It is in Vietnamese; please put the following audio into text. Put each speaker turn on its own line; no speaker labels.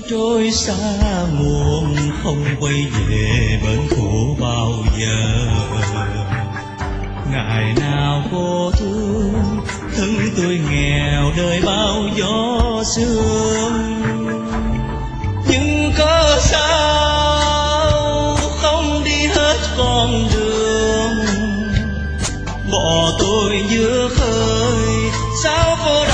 trôi xa nguồn không quay về bên cũ bao giờ. Ngày nào cô thương thân tôi nghèo đời bao gió sương, nhưng có sao không đi hết con đường, bỏ tôi giữa khơi sao cô